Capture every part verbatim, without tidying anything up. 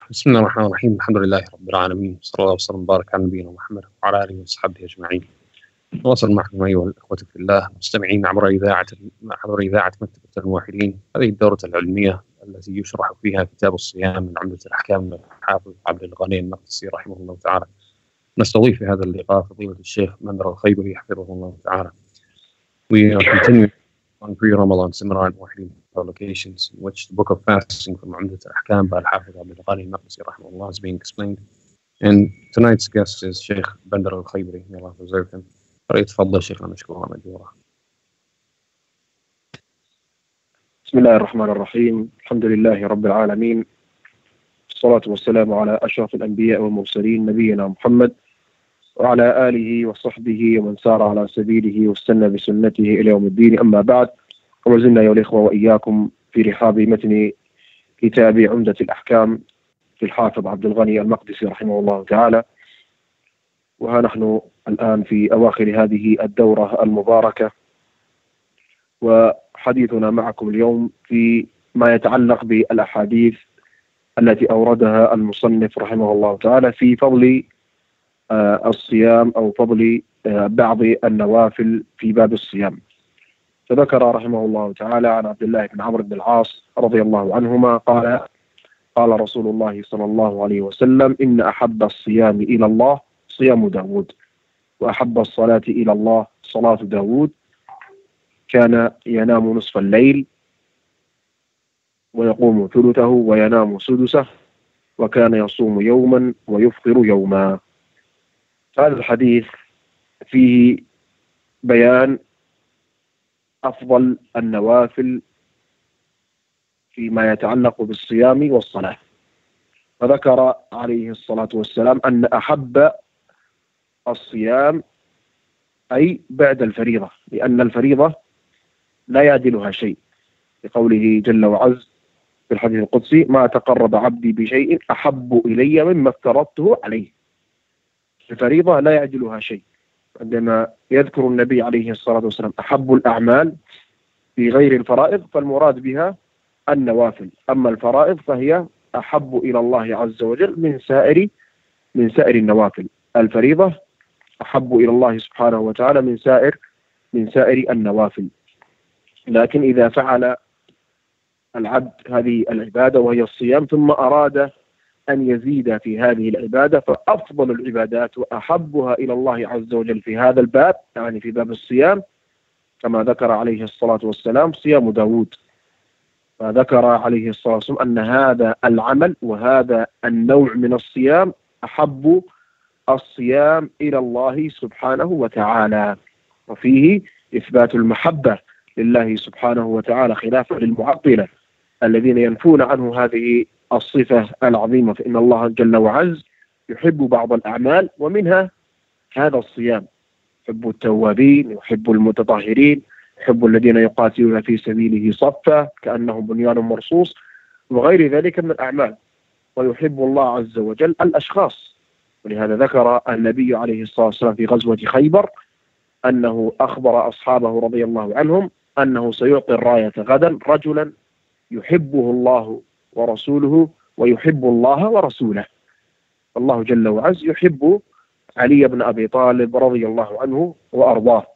بسم الله الرحمن الرحيم. الحمد لله رب العالمين، صلى الله وسلم وبارك على نبينا محمد وعلى اله وصحبه اجمعين. نواصل معكم ايها الاخوه في الله مستمعين عبر اذاعه عبر اذاعه مكتبه الموحدين، هذه الدوره العلميه التي يشرح فيها كتاب الصيام من عمدة الاحكام للحافظ عبد الغني المقدسي رحمه الله تعالى. نستضيف في هذا اللقاء فضيله الشيخ بندر الخيبري حفظه الله تعالى. We are continuing on pre-Ramadan seminar and Wahid publications in which the book of fasting from Umdat al-Ahkam by Al-Hafiz Abdul Ghani al-Maqdisi rahimahullah is being explained. And tonight's guest is Sheikh Bandar al-Khayri. May Allah preserve him. فليتفضل شيخنا مشكورا مأجورا. بسم الله الرحمن الرحيم. الحمد لله رب العالمين، الصلاة والسلام على أشرف الأنبياء والمرسلين نبينا محمد وعلى آله وصحبه ومن سار على سبيله واستنى بسنته إلى يوم الدين. أما بعد، وما زلنا أيها الإخوة وإياكم في رحاب متن كتاب عمدة الأحكام في الحافظ عبد الغني المقدسي رحمه الله تعالى، وها نحن الآن في أواخر هذه الدورة المباركة، وحديثنا معكم اليوم في ما يتعلق بالأحاديث التي أوردها المصنف رحمه الله تعالى في فضل آه الصيام أو فضل آه بعض النوافل في باب الصيام. فذكر رحمه الله تعالى عن عبد الله بن عمرو بن العاص رضي الله عنهما قال قال رسول الله صلى الله عليه وسلم: إن أحب الصيام إلى الله صيام داود، وأحب الصلاة إلى الله صلاة داود، كان ينام نصف الليل ويقوم ثلثه وينام سدسه، وكان يصوم يوما ويفطر يوما. هذا الحديث فيه بيان أفضل النوافل فيما يتعلق بالصيام والصلاة. فذكر عليه الصلاة والسلام أن أحب الصيام أي بعد الفريضة، لأن الفريضة لا يعدلها شيء، لقوله جل وعز في الحديث القدسي: ما تقرب عبدي بشيء أحب إلي مما افترضته عليه. الفريضة لا يعدلها شيء. عندما يذكر النبي عليه الصلاة والسلام أحب الأعمال في غير الفرائض فالمراد بها النوافل، أما الفرائض فهي أحب إلى الله عز وجل من سائر من سائر النوافل. الفريضة أحب إلى الله سبحانه وتعالى من سائر من سائر النوافل. لكن إذا فعل العبد هذه العبادة وهي الصيام ثم أراد أن يزيد في هذه العبادة، فأفضل العبادات وأحبها إلى الله عز وجل في هذا الباب، يعني في باب الصيام، كما ذكر عليه الصلاة والسلام صيام داود. فذكر عليه الصلاة والسلام أن هذا العمل وهذا النوع من الصيام أحب الصيام إلى الله سبحانه وتعالى، وفيه إثبات المحبة لله سبحانه وتعالى خلافا للمعطلة الذين ينفون عنه هذه الصفة العظيمة. فإن الله جل وعز يحب بعض الأعمال ومنها هذا الصيام، يحب التوابين، يحب المتطهرين، يحب الذين يقاتلون في سبيله صفا كأنهم بنيان مرصوص، وغير ذلك من الأعمال. ويحب الله عز وجل الأشخاص، ولهذا ذكر النبي عليه الصلاة والسلام في غزوة خيبر أنه أخبر أصحابه رضي الله عنهم أنه سيعطي الراية غدا رجلا يحبه الله ورسوله ويحب الله ورسوله. الله جل وعز يحب علي بن أبي طالب رضي الله عنه وأرضاه،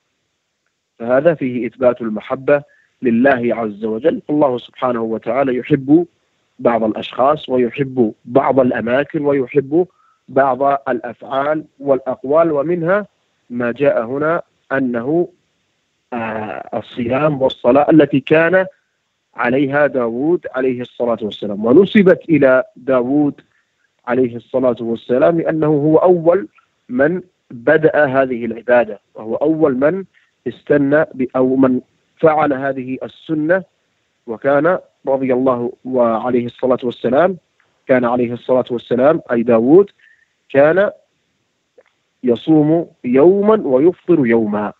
فهذا فيه إثبات المحبة لله عز وجل. الله سبحانه وتعالى يحب بعض الأشخاص ويحب بعض الأماكن ويحب بعض الأفعال والأقوال، ومنها ما جاء هنا أنه آه الصيام والصلاة التي كان عليها داود عليه الصلاة والسلام، ونسبت إلى داود عليه الصلاة والسلام لأنه هو أول من بدأ هذه العبادة، وهو أول من استنى أو من فعل هذه السنة. وكان رضي الله وعليه الصلاة والسلام كان عليه الصلاة والسلام أي داود كان يصوم يوما ويفطر يوما.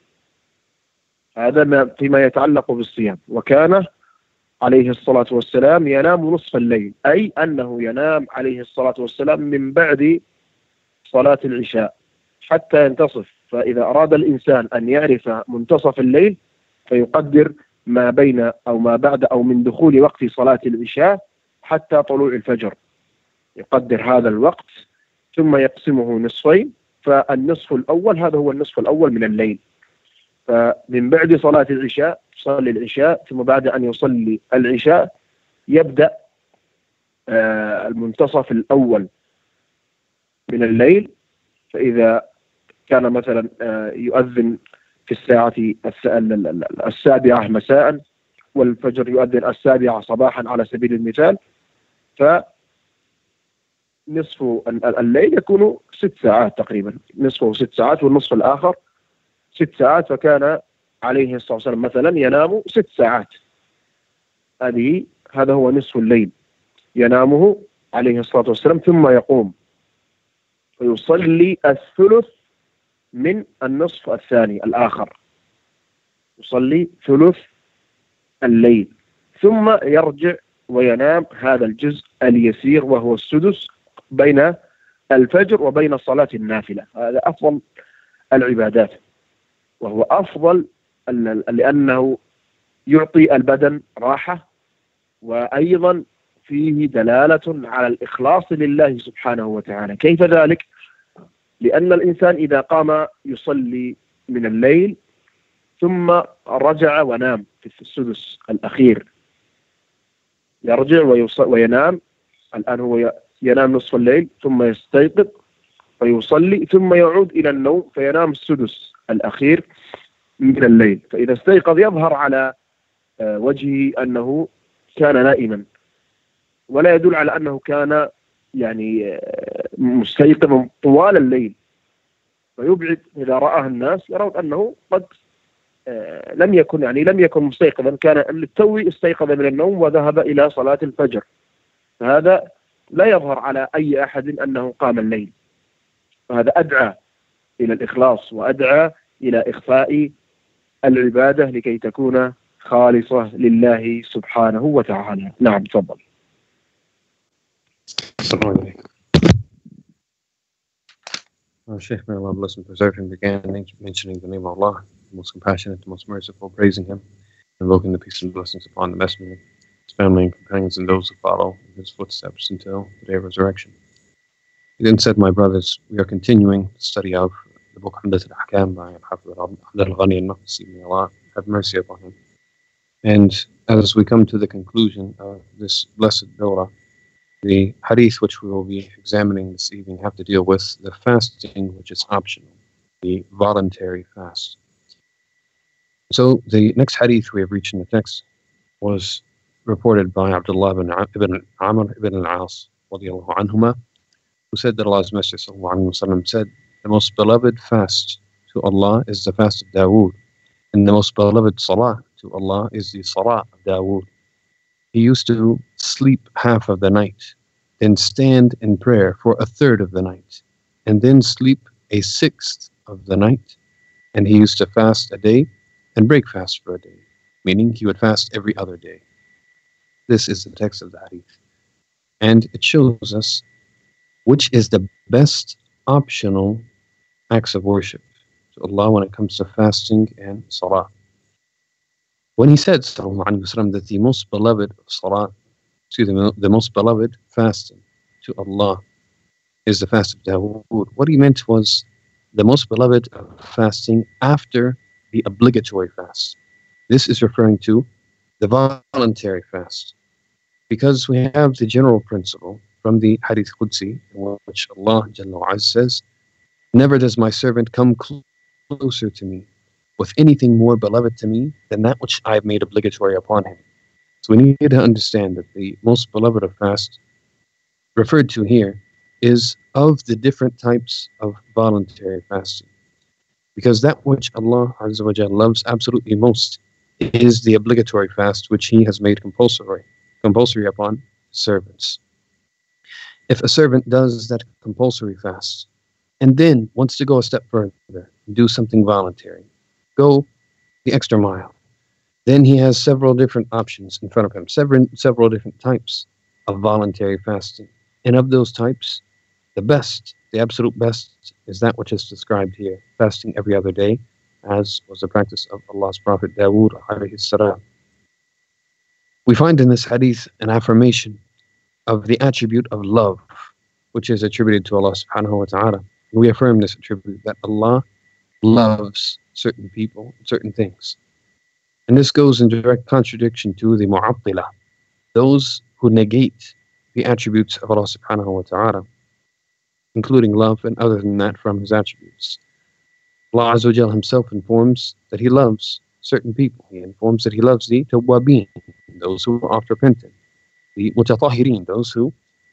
هذا ما فيما يتعلق بالصيام. وكان عليه الصلاة والسلام ينام نصف الليل، أي أنه ينام عليه الصلاة والسلام من بعد صلاة العشاء حتى ينتصف. فإذا أراد الإنسان أن يعرف منتصف الليل فيقدر ما بين أو ما بعد أو من دخول وقت صلاة العشاء حتى طلوع الفجر، يقدر هذا الوقت ثم يقسمه نصفين، فالنصف الأول هذا هو النصف الأول من الليل. فمن بعد صلاة العشاء يصلي العشاء، ثم بعد أن يصلي العشاء يبدأ آه المنتصف الأول من الليل. فإذا كان مثلا آه يؤذن في الساعة السابعة مساء والفجر يؤذن السابعة صباحا على سبيل المثال، فنصف الليل يكون ست ساعات تقريبا، نصفه ست ساعات والنصف الآخر ست ساعات. فكان عليه الصلاة والسلام مثلا ينام ست ساعات، هذه هذا هو نصف الليل ينامه عليه الصلاة والسلام، ثم يقوم ويصلي الثلث من النصف الثاني الآخر، يصلي ثلث الليل، ثم يرجع وينام هذا الجزء اليسير وهو السدس بين الفجر وبين صلاة النافلة. هذا أفضل العبادات، وهو أفضل لأنه يعطي البدن راحة، وأيضا فيه دلالة على الإخلاص لله سبحانه وتعالى. كيف ذلك؟ لأن الإنسان إذا قام يصلي من الليل ثم رجع ونام في السدس الأخير، يرجع وينام، الآن هو ينام نصف الليل ثم يستيقظ فيصلي ثم يعود إلى النوم فينام السدس الأخير من الليل. فإذا استيقظ يظهر على وجهه أنه كان نائما، ولا يدل على أنه كان يعني مستيقظا طوال الليل، فيبعد إذا رآه الناس يرون أنه قد لم يكن يعني لم يكن مستيقظا، كان للتو استيقظ من النوم وذهب إلى صلاة الفجر. فهذا لا يظهر على أي أحد أنه قام الليل، فهذا أدعى إلى الإخلاص وأدعى إلى إخفاء العبادة لكي تكون خالصة لله سبحانه وتعالى. نعم تفضل. السلام عليكم. Our Shaykh, may Allah bless and preserve him, began mentioning the name of Allah, the most compassionate, the most merciful, praising him, invoking the peace and blessings upon the Messenger, his family and companions, and those who follow in his footsteps until the day of resurrection. He then said, my brothers, we are continuing the study of the book Umdat al-Ahkam by Hafiz Abd al-Ghani al-Maqdisi, may Allah have mercy upon him. And as we come to the conclusion of this blessed dawrah, the hadith which we will be examining this evening have to deal with the fasting which is optional, the voluntary fast. So the next hadith we have reached in the text was reported by Abdullah ibn, ibn Amr ibn al-As radiyallahu anhuma, who said that Allah's Messenger sallallahu alaihi wasallam said, the most beloved fast to Allah is the fast of Dawood, and the most beloved salah to Allah is the salah of Dawood. He used to sleep half of the night, then stand in prayer for a third of the night, and then sleep a sixth of the night. And he used to fast a day and break fast for a day, meaning he would fast every other day. This is the text of the hadith. And it shows us which is the best optional acts of worship to Allah when it comes to fasting and salah. When he said, sallallahu alaihi wasallam, that the most beloved salah, excuse me, the most beloved fasting to Allah is the fast of Dawood, what he meant was the most beloved fasting after the obligatory fast. This is referring to the voluntary fast, because we have the general principle from the Hadith Qudsi, in which Allah Jalla wa Azza says, never does my servant come closer to me with anything more beloved to me than that which I have made obligatory upon him. So we need to understand that the most beloved of fast referred to here is of the different types of voluntary fasting. Because that which Allah Azza wa Jalla loves absolutely most is the obligatory fast which He has made compulsory, compulsory upon servants. If a servant does that compulsory fast and then wants to go a step further and do something voluntary, go the extra mile, then he has several different options in front of him, several, several different types of voluntary fasting. And of those types, the best, the absolute best, is that which is described here, fasting every other day, as was the practice of Allah's Prophet Dawood alayhi salam. We find in this hadith an affirmation of the attribute of love which is attributed to Allah subhanahu wa ta'ala. We affirm this attribute that Allah loves certain people, certain things. And this goes in direct contradiction to the Mu'attila, those who negate the attributes of Allah subhanahu wa ta'ala, including love and other than that from his attributes. Allah Azza wa Jal himself informs that he loves certain people. He informs that he loves the tawwabin, those who are oft repentant, the mutatahirin, those who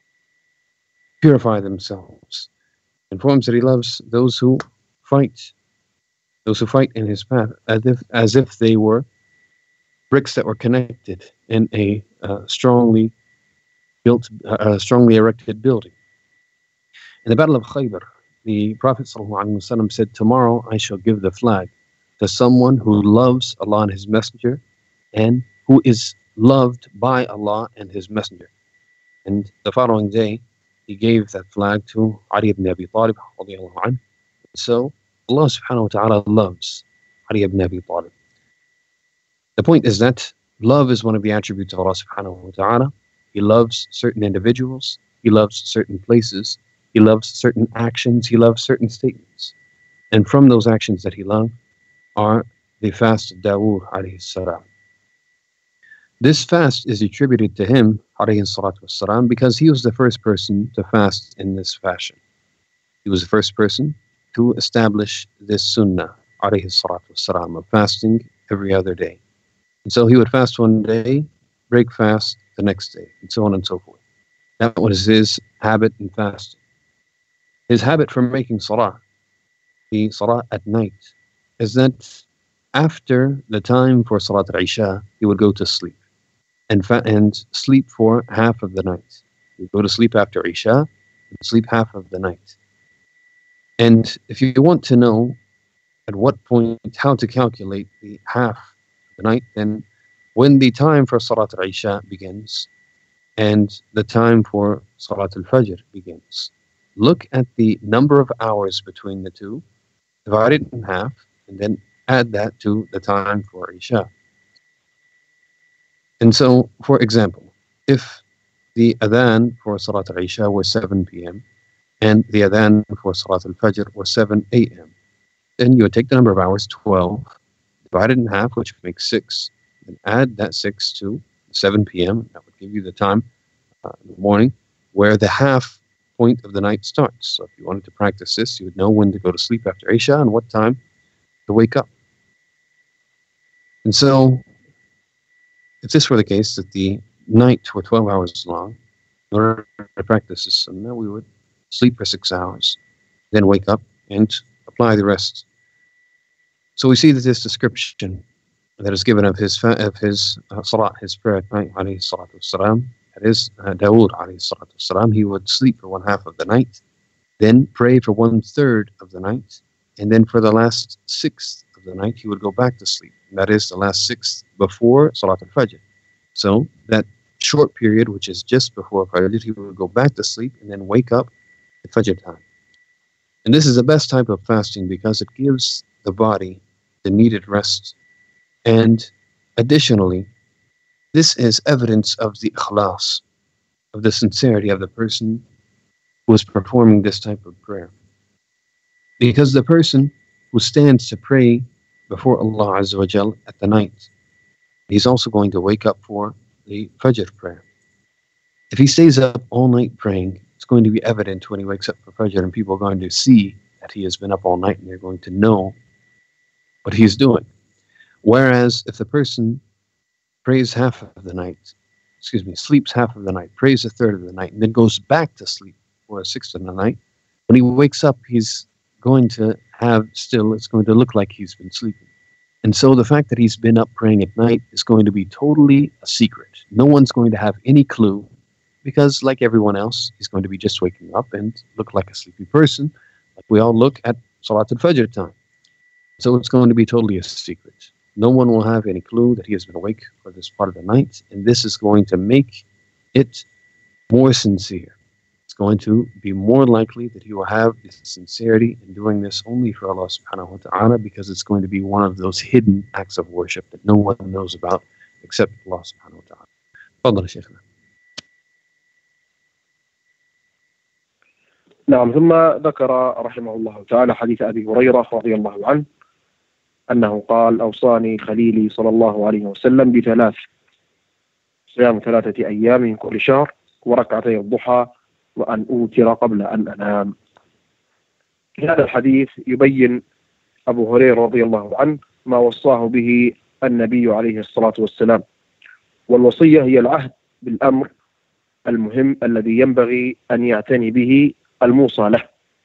purify themselves. He informs that he loves those who fight, those who fight in his path, as if, as if they were bricks that were connected in a uh, strongly built, uh, strongly erected building. In the Battle of Khaybar, the Prophet ﷺ said, "Tomorrow I shall give the flag to someone who loves Allah and His Messenger, and who is loved by Allah and His Messenger." And the following day, he gave that flag to Ali ibn Abi Talib. So Allah subhanahu wa ta'ala loves Ali ibn Abi Talib. The point is that love is one of the attributes of Allah subhanahu wa ta'ala. He loves certain individuals, He loves certain places, He loves certain actions, He loves certain statements. And from those actions that He loves are the fast of Dawood alayhi salam. This fast is attributed to him alayhi salatu wassalam because he was the first person to fast in this fashion. He was the first person to establish this sunnah alayhi salatu wassalam of fasting every other day. And so he would fast one day, break fast the next day, and so on and so forth. That was his habit in fasting. His habit for making salah, the salah at night, is that after the time for Salat al-Isha, he would go to sleep and, fa- and sleep for half of the night. He would go to sleep after Isha and sleep half of the night. And if you want to know at what point, how to calculate the half of the night, then when the time for Salat al-Isha begins and the time for Salat al-Fajr begins, look at the number of hours between the two, divide it in half, and then add that to the time for Isha. And so, for example, if the adhan for Salat al-Isha was seven p m and the adhan for Salat al-Fajr was seven a m, then you would take the number of hours, twelve, divide it in half, which makes six, and add that six to seven p m That would give you the time uh, in the morning where the half point of the night starts. So if you wanted to practice this, you would know when to go to sleep after Isha and what time to wake up. And so, if this were the case, that the night were twelve hours long, in order to practice this sunnah, we would sleep for six hours, then wake up and apply the rest. So we see that this description that is given of his of his uh, salat, his prayer at night, alayhi salatu wassalam, that is uh, Dawood alayhi salatu wassalam, he would sleep for one half of the night, then pray for one third of the night, and then for the last sixth of the night, he would go back to sleep. And that is the last sixth before Salat al-Fajr. So that short period, which is just before Fajr, he would go back to sleep and then wake up at Fajr time. And this is the best type of fasting because it gives the body the needed rest. And additionally, this is evidence of the ikhlas, of the sincerity of the person who is performing this type of prayer. Because the person who stands to pray before Allah Azza wa Jal at the night, he's also going to wake up for the Fajr prayer. If he stays up all night praying, it's going to be evident when he wakes up for Fajr, and people are going to see that he has been up all night, and they're going to know what he's doing. Whereas if the person prays half of the night, excuse me, sleeps half of the night, prays a third of the night, and then goes back to sleep for a sixth of the night, when he wakes up, he's going to have still, it's going to look like he's been sleeping. And so the fact that he's been up praying at night is going to be totally a secret. No one's going to have any clue because, like everyone else, he's going to be just waking up and look like a sleepy person, like we all look at Salat al-Fajr time. So it's going to be totally a secret. No one will have any clue that he has been awake for this part of the night, and this is going to make it more sincere. It's going to be more likely that he will have the sincerity in doing this only for Allah subhanahu wa ta'ala, because it's going to be one of those hidden acts of worship that no one knows about except Allah subhanahu wa ta'ala. تفضل يا شيخنا. نعم. ثم ذكر رحمه الله تعالى حديث أبي هريرة رضي الله عنه أنه قال: أوصاني خليلي صلى الله عليه وسلم بثلاث: صيام ثلاثة أيام من كل شهر، وركعتي الضحى، وأن أوتر قبل أن أنام. في هذا الحديث يبين أبو هريرة رضي الله عنه ما وصاه به النبي عليه الصلاة والسلام، والوصية هي العهد بالأمر المهم الذي ينبغي أن يعتني به الموصى له.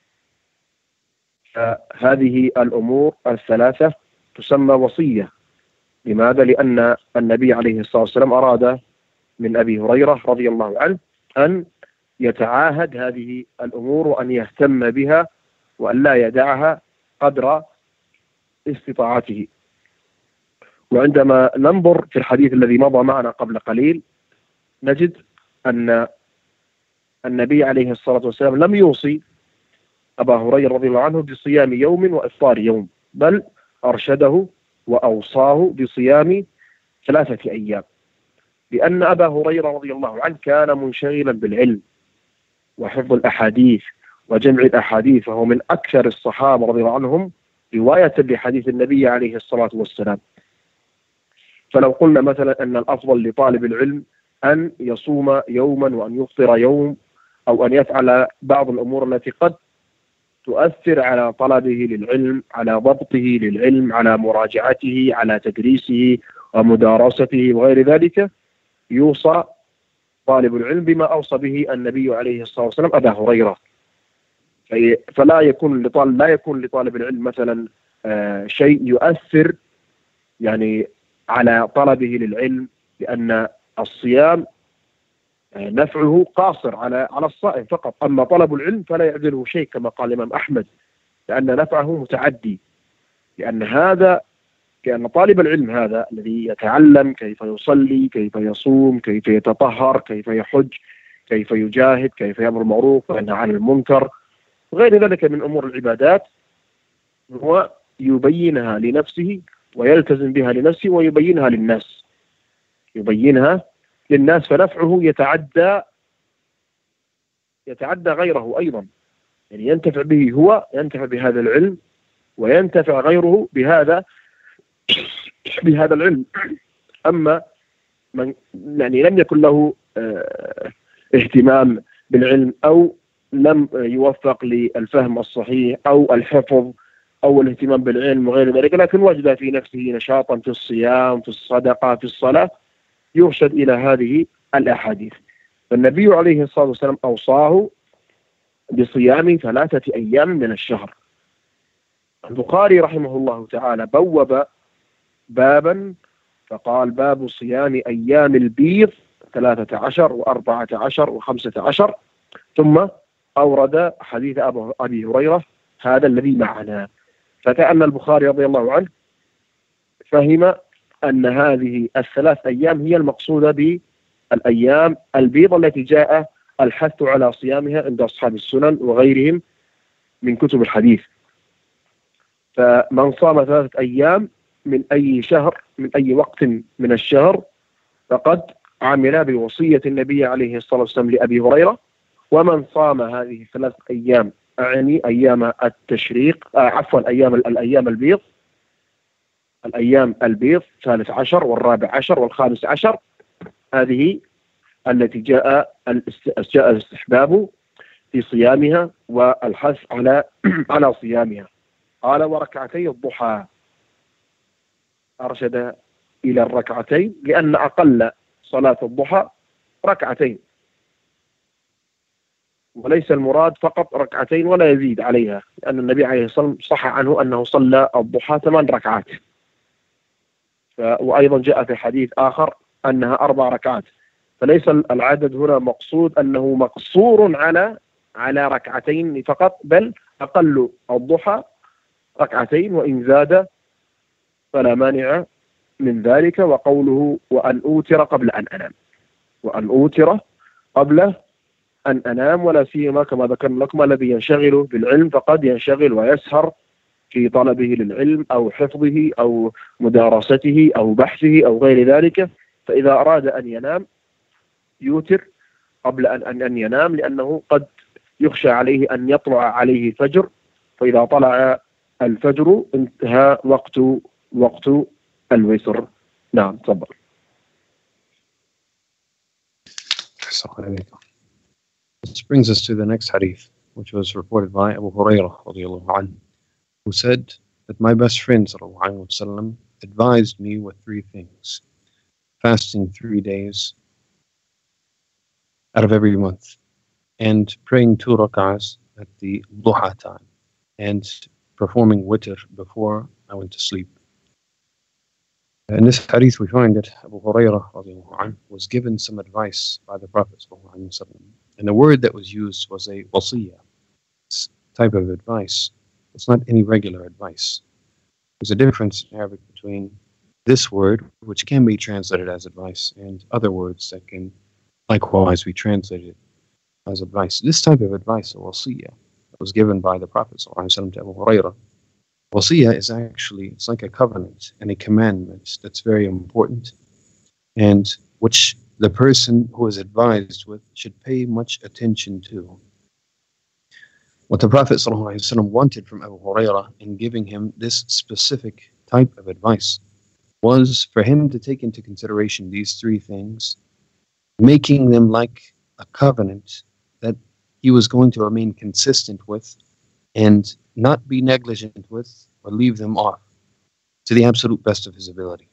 فهذه الأمور الثلاثة تسمى وصية. لماذا؟ لأن النبي عليه الصلاة والسلام أراد من أبي هريرة رضي الله عنه أن يتعاهد هذه الأمور وأن يهتم بها وأن لا يدعها قدر استطاعته. وعندما ننظر في الحديث الذي مضى معنا قبل قليل نجد أن النبي عليه الصلاة والسلام لم يوصي أبا هريرة رضي الله عنه بصيام يوم وإفطار يوم، بل أرشده وأوصاه بصيام ثلاثة أيام، لأن أبا هريرة رضي الله عنه كان منشغلا بالعلم وحفظ الأحاديث وجمع الأحاديث، فهو من أكثر الصحابة رضي الله عنهم رواية لحديث النبي عليه الصلاة والسلام. فلو قلنا مثلا أن الأفضل لطالب العلم أن يصوم يوما وأن يفطر يوم، أو أن يفعل بعض الأمور التي قد تؤثر على طلبه للعلم، على ضبطه للعلم، على مراجعته، على تدريسه ومدارسته وغير ذلك، يوصى طالب العلم بما أوصى به النبي عليه الصلاة والسلام أبا هريرة. فلا يكون لطالب لا يكون لطالب العلم مثلا آه شيء يؤثر يعني على طلبه للعلم، لأن الصيام آه نفعه قاصر على على الصائم فقط، أما طلب العلم فلا يعدله شيء كما قال الإمام أحمد، لأن نفعه متعدي. لأن هذا لأن طالب العلم هذا الذي يتعلم كيف يصلي، كيف يصوم، كيف يتطهر، كيف يحج، كيف يجاهد، كيف يأمر بالمعروف وينهى عن المنكر وغير ذلك من أمور العبادات، هو يبينها لنفسه ويلتزم بها لنفسه ويبينها للناس يبينها للناس فنفعه يتعدى يتعدى غيره أيضا، يعني ينتفع به هو، ينتفع بهذا العلم، وينتفع غيره بهذا بهذا العلم. أما من يعني لم يكن له اه اهتمام بالعلم، أو لم يوفق للفهم الصحيح أو الحفظ أو الاهتمام بالعلم وغير ذلك، لكن وجد في نفسه نشاطا في الصيام، في الصدقة، في الصلاة، يرشد إلى هذه الأحاديث. فالنبي عليه الصلاة والسلام أوصاه بصيام ثلاثة أيام من الشهر. البخاري رحمه الله تعالى بوب بابا فقال: باب صيام أيام البيض ثلاثة عشر وأربعة عشر وخمسة عشر، ثم أورد حديث أبي هريرة هذا الذي معنا. فكأن البخاري رضي الله عنه فهم أن هذه الثلاث أيام هي المقصودة بالأيام البيض التي جاء الحث على صيامها عند أصحاب السنن وغيرهم من كتب الحديث. فمن صام ثلاثة أيام من أي شهر من أي وقت من الشهر فقد عمل بوصية النبي عليه الصلاة والسلام لأبي هريرة. ومن صام هذه الثلاث أيام، أعني أيام التشريق آه عفوا أيام الأيام البيض الأيام البيض الثالث عشر والرابع عشر والخامس عشر، هذه التي جاء جاء الاستحباب في صيامها والحث على على صيامها. قال: وركعتي الضحى، أرشد إلى الركعتين لأن أقل صلاة الضحى ركعتين، وليس المراد فقط ركعتين ولا يزيد عليها، لأن النبي عليه الصلاة والسلام صح عنه أنه صلى الضحى ثمان ركعات، وأيضا جاء في حديث آخر أنها أربع ركعات. فليس العدد هنا مقصود أنه مقصور على على ركعتين فقط، بل أقل الضحى ركعتين، وإن زاد فلا مانع من ذلك. وقوله: وأن أوتر قبل أن أنام، وأن أوتر قبل أن أنام، ولا سيما كما ذكرنا لكم الذي ينشغل بالعلم فقد ينشغل ويسهر في طلبه للعلم أو حفظه أو مدارسته أو بحثه أو غير ذلك، فإذا أراد أن ينام يوتر قبل أن أن ينام، لأنه قد يخشى عليه أن يطلع عليه فجر، فإذا طلع الفجر انتهى وقت وقت الوتر. نعم تفضل. This brings us to the next hadith, which was reported by Abu Hurairah radiallahu anhu, who said that my best friend sallallahu alaihi wasallam advised me with three things: fasting three days out of every month, and praying two rak'ahs at the duha time, and performing witr before I went to sleep. In this hadith we find that Abu Hurairah radiallahu anhu was given some advice by the Prophet sallallahu alaihi wasallam, and the word that was used was a wasiyah. This type of advice. It's not any regular advice. There's a difference in Arabic between this word, which can be translated as advice, and other words that can likewise be translated as advice. This type of advice, a wasiyah, was given by the Prophet ﷺ to Abu Hurairah. Wasiyah is actually, it's like a covenant and a commandment that's very important, and which the person who is advised with should pay much attention to. What the Prophet ﷺ wanted from Abu Hurairah in giving him this specific type of advice was for him to take into consideration these three things, making them like a covenant that he was going to remain consistent with and not be negligent with or leave them off to the absolute best of his ability.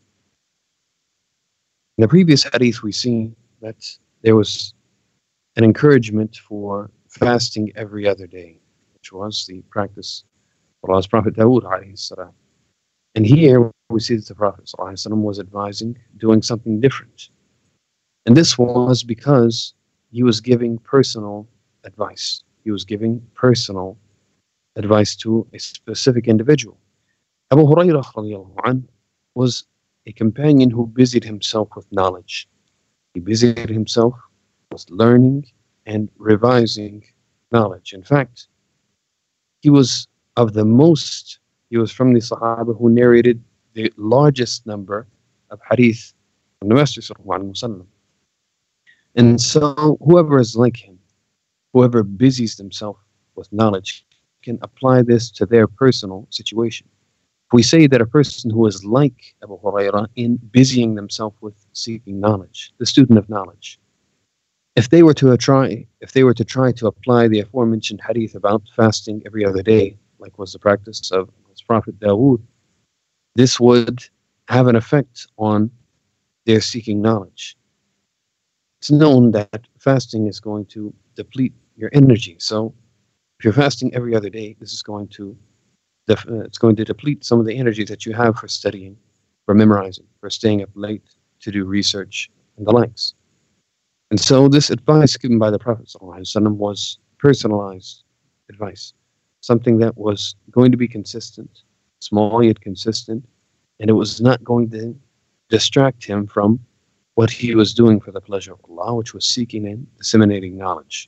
In the previous hadith we see that there was an encouragement for fasting every other day, which was the practice of Allah's Prophet Dawood alayhi salam. And here we see that the Prophet ﷺ was advising doing something different. And this was because he was giving personal advice. He was giving personal advice to a specific individual. Abu Hurairah radiallahu anhu was a companion who busied himself with knowledge. He busied himself with learning and revising knowledge. In fact, he was of the most, he was from the Sahaba who narrated the largest number of hadith from the Master sallallahu alaihi wasallam. And so whoever is like him, whoever busies themselves with knowledge, can apply this to their personal situation. If we say that a person who is like Abu Hurairah in busying themselves with seeking knowledge, the student of knowledge, if they were to try, if they were to try to apply the aforementioned hadith about fasting every other day, like was the practice of his Prophet Dawood, this would have an effect on their seeking knowledge. It's known that fasting is going to deplete your energy. So if you're fasting every other day, this is going to def- uh, it's going to deplete some of the energy that you have for studying, for memorizing, for staying up late to do research and the likes. And so this advice given by the Prophet ﷺ was personalized advice, something that was going to be consistent, small yet consistent, and it was not going to distract him from what he was doing for the pleasure of Allah, which was seeking and disseminating knowledge.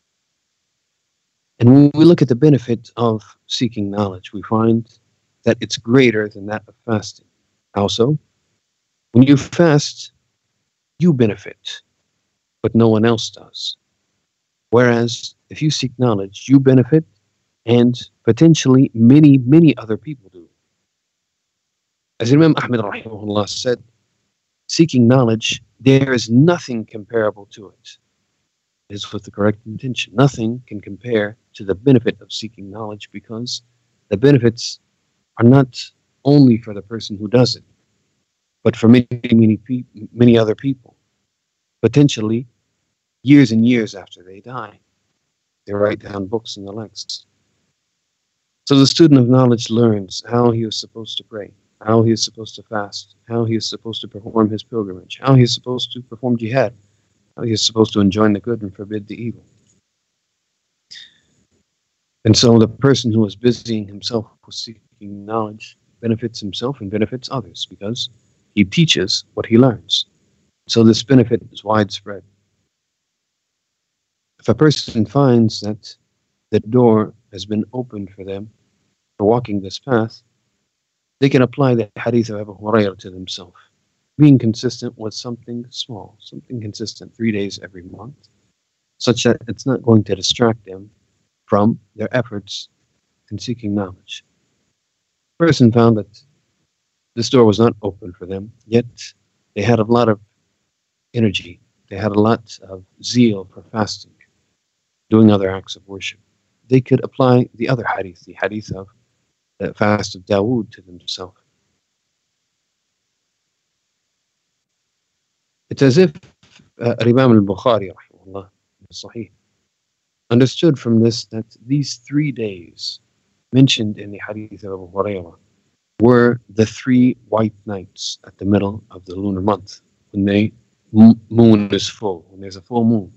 And when we look at the benefit of seeking knowledge, we find that it's greater than that of fasting. How so? When you fast, you benefit, but no one else does. Whereas if you seek knowledge, you benefit, and potentially many, many other people do. As Imam Ahmad rahimahullah said, seeking knowledge, there is nothing comparable to it. It is with the correct intention. Nothing can compare to the benefit of seeking knowledge, because the benefits are not only for the person who does it, but for many, many, pe- many other people. Potentially, years and years after they die, they write down books and the likes. So the student of knowledge learns how he is supposed to pray, how he is supposed to fast, how he is supposed to perform his pilgrimage, how he is supposed to perform jihad, how he is supposed to enjoin the good and forbid the evil. And so the person who is busying himself with seeking knowledge benefits himself and benefits others, because he teaches what he learns. So this benefit is widespread. If a person finds that the door has been opened for them for walking this path, they can apply the hadith of Abu Hurairah to themselves, being consistent with something small, something consistent, three days every month, such that it's not going to distract them from their efforts in seeking knowledge. The person found that this door was not open for them, yet they had a lot of energy. They had a lot of zeal for fasting, doing other acts of worship. They could apply the other hadith, the hadith of the fast of Dawood, to themselves. It's as if uh, Imam al-Bukhari, rahimahullah, Sahih, understood from this that these three days mentioned in the hadith of Abu Hurairah were the three white nights at the middle of the lunar month, when the m- moon is full, when there's a full moon.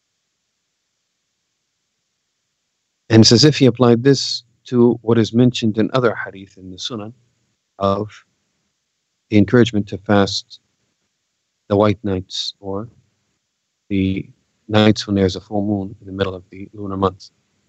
And it's as if he applied this to what is mentioned in other hadith in the Sunan of the encouragement to fast the white nights, or the nights when there's a full moon in the middle of the lunar month.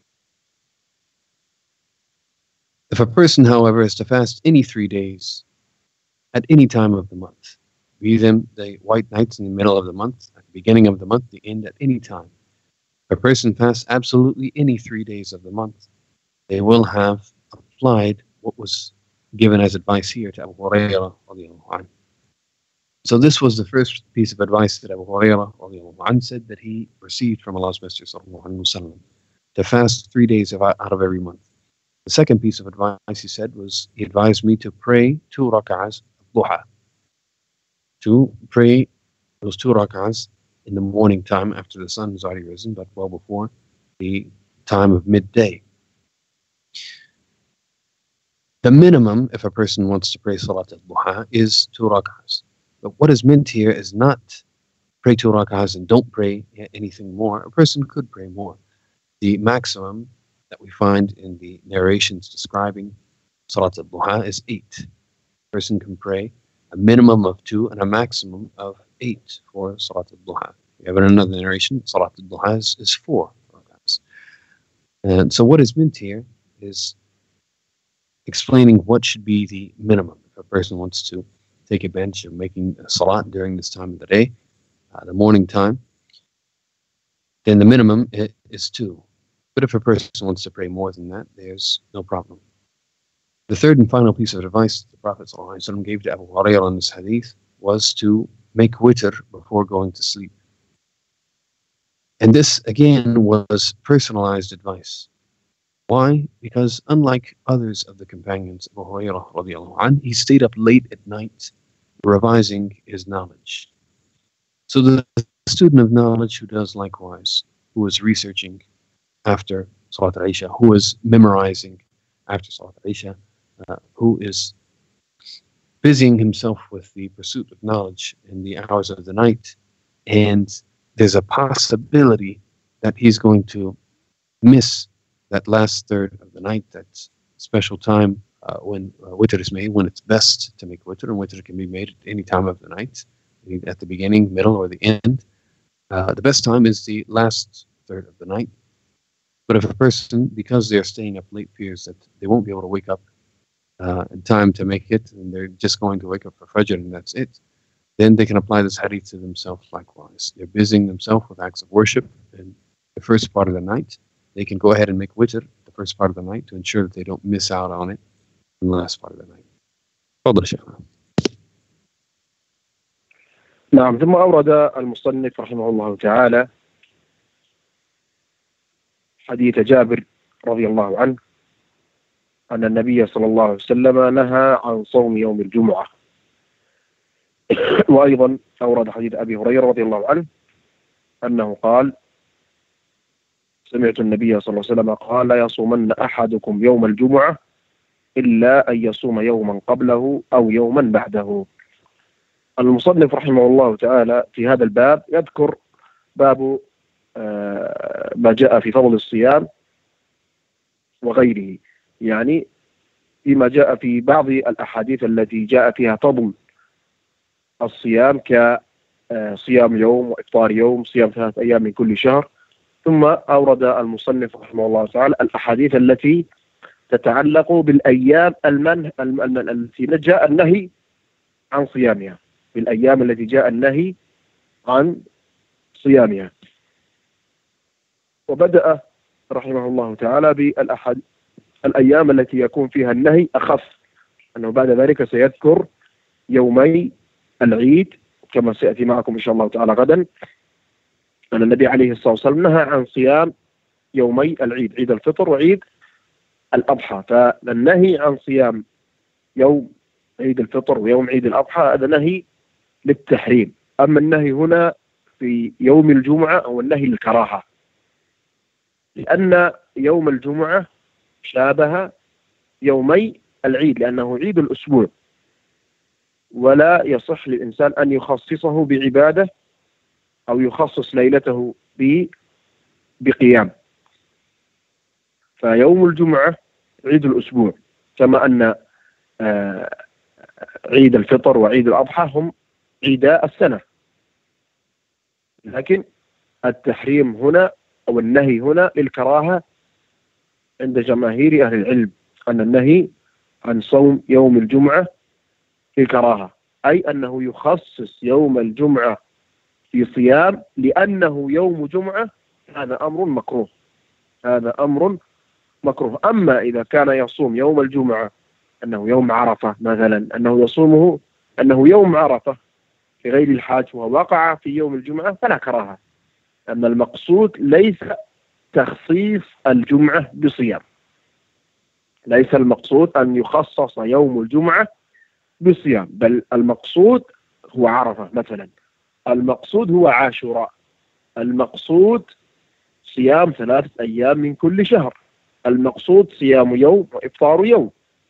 If a person, however, is to fast any three days at any time of the month, be them the white nights in the middle of the month, at the beginning of the month, the end, at any time, if a person fasts absolutely any three days of the month, they will have applied what was given as advice here to Abu Hurairah radiallahu anhu. So this was the first piece of advice that Abu Hurairah radiallahu anhu said that he received from Allah's Messenger sallallahu alaihi wasallam, to fast three days of, out of every month. The second piece of advice he said was, he advised me to pray two rak'ahs of duha, to pray those two rak'ahs in the morning time after the sun has already risen, but well before the time of midday. The minimum, if a person wants to pray Salat al-Duha, is two rak'ahs. But what is meant here is not pray two rak'ahs and don't pray anything more. A person could pray more. The maximum that we find in the narrations describing Salat al-Duha is eight. A person can pray a minimum of two and a maximum of eight for Salat al-Duha. We have in another narration, Salat al-Duha is, is four rak'ahs. And so what is meant here is explaining what should be the minimum if a person wants to take advantage of making a salat during this time of the day, uh, the morning time. Then the minimum is two. But if a person wants to pray more than that, there's no problem. The third and final piece of advice the Prophet ﷺ gave to Abu Hurairah in this hadith was to make witr before going to sleep. And this, again, was personalized advice. Why? Because unlike others of the companions, Abu Hurairah radiallahu anh, he stayed up late at night revising his knowledge. So the student of knowledge who does likewise, who is researching after Salat al-Isha, who is memorizing after Salat al-Isha, uh, who is busying himself with the pursuit of knowledge in the hours of the night, and there's a possibility that he's going to miss that last third of the night, that special time uh, when uh, witr is made, when it's best to make witr, and witr can be made at any time of the night, at the beginning, middle, or the end. Uh, the best time is the last third of the night. But if a person, because they're staying up late, fears that they won't be able to wake up uh, in time to make it, and they're just going to wake up for Fajr and that's it, then they can apply this hadith to themselves likewise. They're busying themselves with acts of worship in the first part of the night. They can go ahead and make witr the first part of the night to ensure that they don't miss out on it in the last part of the night. تفضل شيخنا. نعم. ثم أورد المصنف رحمه الله تعالى حديث جابر رضي الله عنه أن النبي صلى الله عليه وسلم نهى عن صوم يوم الجمعة. وأيضا أورد حديث أبي هريرة رضي الله عنه أنه قال: سمعت النبي صلى الله عليه وسلم قال: لا يصومن أحدكم يوم الجمعة إلا أن يصوم يوما قبله أو يوما بعده. المصنف رحمه الله تعالى في هذا الباب يذكر باب ما جاء في فضل الصيام وغيره، يعني فيما جاء في بعض الأحاديث التي جاء فيها فضل الصيام كصيام يوم وإفطار يوم، صيام ثلاثة أيام من كل شهر. ثم أورد المصنف رحمه الله تعالى الأحاديث التي تتعلق بالأيام المن... التي جاء النهي عن صيامها، بالأيام التي جاء النهي عن صيامها. وبدأ رحمه الله تعالى بالأحد الأيام التي يكون فيها النهي أخف، أنه بعد ذلك سيذكر يومي العيد كما سيأتي معكم إن شاء الله تعالى غدا، أن النبي عليه الصلاة والسلام نهى عن صيام يومي العيد، عيد الفطر وعيد الأضحى. فالنهي عن صيام يوم عيد الفطر ويوم عيد الأضحى هذا نهي للتحريم. أما النهي هنا في يوم الجمعة أو النهي للكراهة، لأن يوم الجمعة شابه يومي العيد لأنه عيد الأسبوع، ولا يصح للإنسان أن يخصصه بعبادة أو يخصص ليلته بقيام. فيوم الجمعة عيد الأسبوع، كما أن عيد الفطر وعيد الأضحى هم عيدا السنة. لكن التحريم هنا أو النهي هنا للكراهة عند جماهير أهل العلم، أن النهي عن صوم يوم الجمعة للكراهة، أي أنه يخصص يوم الجمعة في صيام لأنه يوم جمعة، هذا أمر مكروه، هذا أمر مكروه. أما إذا كان يصوم يوم الجمعة أنه يوم عرفة مثلا، أنه يصومه أنه يوم عرفة في غير الحاج ووقع في يوم الجمعة فلا كراهة. أما المقصود ليس تخصيص الجمعة بصيام، ليس المقصود أن يخصص يوم الجمعة بصيام، بل المقصود هو عرفة مثلا، المقصود هو عاشوراء، المقصود صيام ثلاثة أيام من كل شهر، المقصود صيام يوم وإفطار يوم.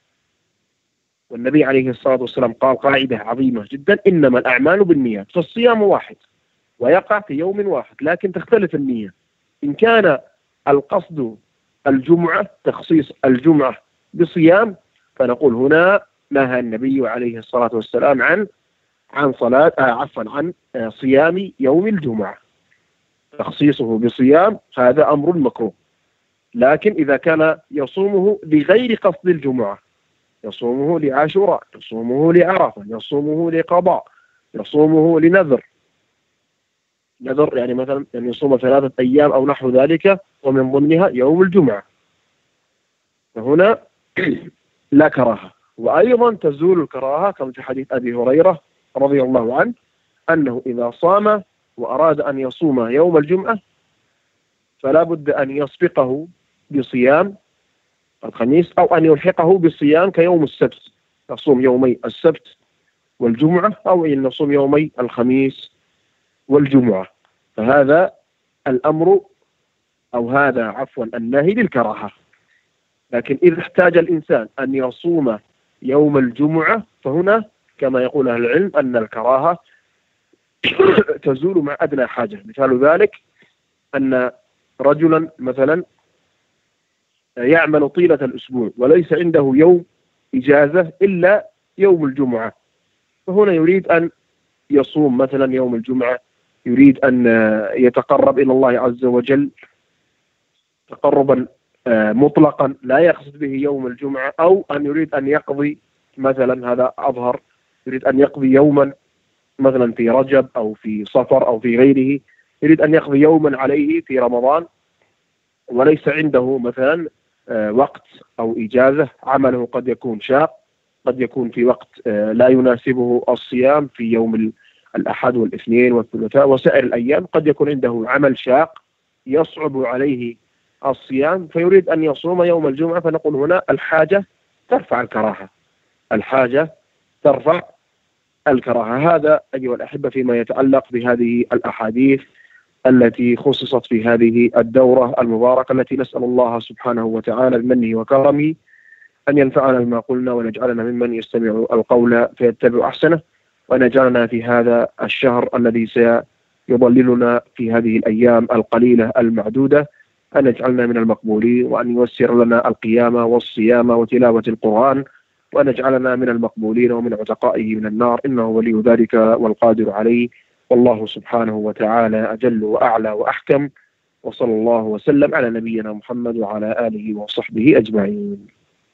والنبي عليه الصلاة والسلام قال قاعدة عظيمة جدا: إنما الأعمال بالنيات. فالصيام واحد ويقع في يوم واحد، لكن تختلف النية. إن كان القصد الجمعة، تخصيص الجمعة بصيام، فنقول هنا نهى النبي عليه الصلاة والسلام عن عن صلاة آه عفوا عن آه صيام يوم الجمعة، تخصيصه بصيام هذا أمر مكروه. لكن إذا كان يصومه لغير قصد الجمعة، يصومه لعاشوراء، يصومه لعرفة، يصومه لقضاء، يصومه لنذر، نذر يعني مثلا أن يصوم ثلاثة أيام أو نحو ذلك ومن ضمنها يوم الجمعة، فهنا لا كراهة. وأيضا تزول الكراهة كما في حديث أبي هريرة رضي الله عنه أنه إذا صام وأراد أن يصوم يوم الجمعة فلا بد أن يسبقه بصيام الخميس أو أن يلحقه بالصيام كيوم السبت، يصوم يومي السبت والجمعة أو أن يصوم يومي الخميس والجمعة. فهذا الأمر أو هذا عفوا النهي للكراهة. لكن إذا احتاج الإنسان أن يصوم يوم الجمعة فهنا كما يقول أهل العلم أن الكراهة تزول مع أدنى حاجة. مثال ذلك أن رجلا مثلا يعمل طيلة الأسبوع وليس عنده يوم إجازة إلا يوم الجمعة، فهنا يريد أن يصوم مثلا يوم الجمعة، يريد أن يتقرب إلى الله عز وجل تقربا مطلقا لا يقصد به يوم الجمعة، أو أن يريد أن يقضي مثلا، هذا أظهر، يريد أن يقضي يوما مثلا في رجب أو في صفر أو في غيره، يريد أن يقضي يوما عليه في رمضان وليس عنده مثلا وقت أو إجازة، عمله قد يكون شاق، قد يكون في وقت لا يناسبه الصيام في يوم الأحد والاثنين والثلاثاء وسائر الأيام، قد يكون عنده عمل شاق يصعب عليه الصيام فيريد أن يصوم يوم الجمعة، فنقول هنا الحاجة ترفع الكراهة، الحاجة ترفع الكراهة. هذا أيها الأحبة فيما يتعلق بهذه الأحاديث التي خصصت في هذه الدورة المباركة، التي نسأل الله سبحانه وتعالى بمنه وكرمه أن ينفعنا بما قلنا ونجعلنا ممن يستمع القول فيتبع أحسنه، ونجعلنا في هذا الشهر الذي سيضللنا في هذه الأيام القليلة المعدودة أن يجعلنا من المقبولين، وأن ييسر لنا القيام والصيام وتلاوة القرآن، وأن يجعلنا من المقبولين ومن عتقائه من النار، إنه ولي ذلك والقادر عليه، والله سبحانه وتعالى أجل وأعلى وأحكم. وصلى الله وسلم على نبينا محمد وعلى آله وصحبه أجمعين.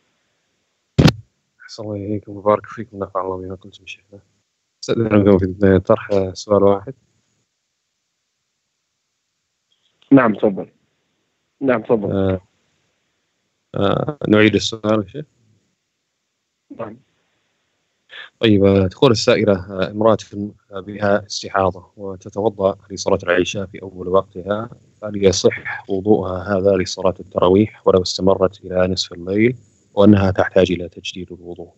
أحسن الله إليكم وبارك فيكم، نفع الله بما كنتم شيخنا. استأذنكم في طرح سؤال واحد. نعم تفضل. نعم تفضل. آه آه نعيد السؤال يا شيخ. نعم. طيب، تقول السائلة: امرأة بها استحاضة وتتوضأ لصلاة العشاء في أول وقتها، هل يصح وضوءها هذا لصلاة التراويح ولو استمرت إلى نصف الليل، وأنها تحتاج إلى تجديد الوضوء؟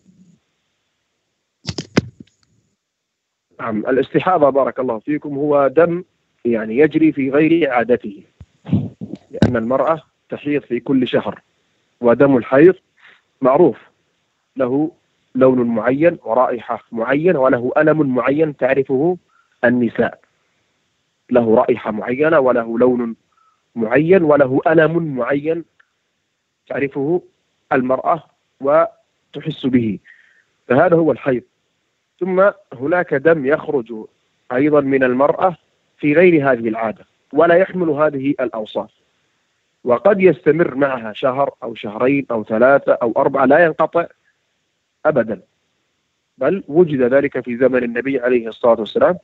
نعم، الاستحاضة بارك الله فيكم هو دم يعني يجري في غير عادته، لأن المرأة تحيض في كل شهر، ودم الحيض معروف له لون معين ورائحة معينة وله ألم معين تعرفه النساء، له رائحة معينة وله لون معين وله ألم معين تعرفه المرأة وتحس به، فهذا هو الحيض. ثم هناك دم يخرج أيضا من المرأة في غير هذه العادة ولا يحمل هذه الأوصاف، وقد يستمر معها شهر أو شهرين أو ثلاثة أو أربعة لا ينقطع أبدا، بل وجد ذلك في زمن النبي عليه الصلاة والسلام،